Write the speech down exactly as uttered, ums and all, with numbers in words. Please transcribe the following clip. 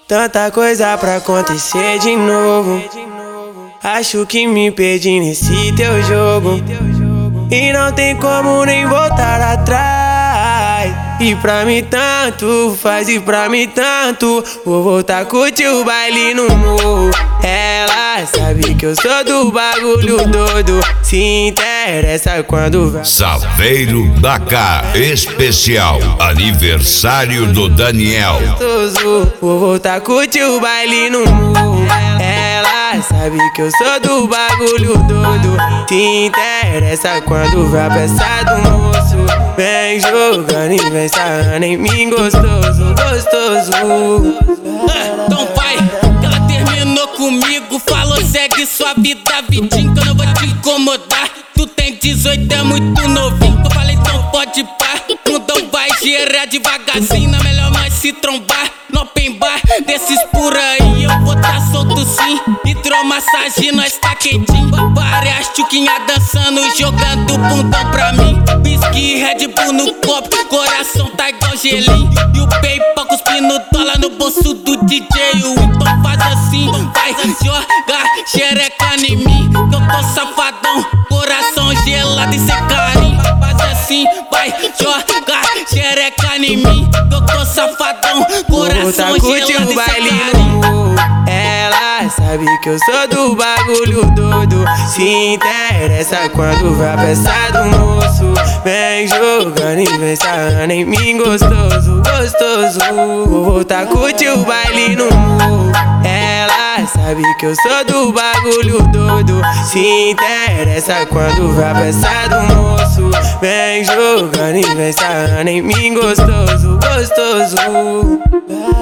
Tanta coisa pra acontecer de novo. Acho que me perdi nesse teu jogo e não tem como nem voltar atrás. E pra mim tanto faz, e pra mim tanto. Vou voltar a curtir o baile no morro. Ela sabe que eu sou do bagulho doido, se interessa quando vai. Saveiro da K especial aniversário do Daniel. Vou voltar a curtir o baile no morro. Ela sabe que eu sou do bagulho doido, se interessa quando vai pensar do moço. Vem jogando e vem sarrando em mim gostoso, gostoso. Então vai, que ela terminou comigo, falou segue sua vida, vidinho, que eu não vou te incomodar. Tu tem dezoito, é muito novinho, que eu falei então pode pá. Mundão vai gerar devagarzinho, não é melhor mais se trombar. No open bar, desses por aí eu vou tá solto sim. Hidromassagem, nós tá quentinho. Várias tchuquinhas dançando, jogando bundão pra mim. Whisky, Red Bull no copo, coração tá igual gelinho. E o PayPal cuspindo dólar no bolso do D J. O então faz assim, vai jogar xereca em mim, que eu tô safadão, coração gelado e sem carinho. Faz assim, vai jogar xereca em mim, que eu tô safadão, coração gelado e sem carinho. Ela sabe que eu sou do bagulho doido, se interessa quando vai pensar do moço. Vem jogando e vem sarrando em mim gostoso, gostoso. Vou voltar a curtir o baile no morro. Ela sabe que eu sou do bagulho doido, se interessa quando vai pensar do moço. Vem jogando e vem sarrando em mim gostoso, gostoso.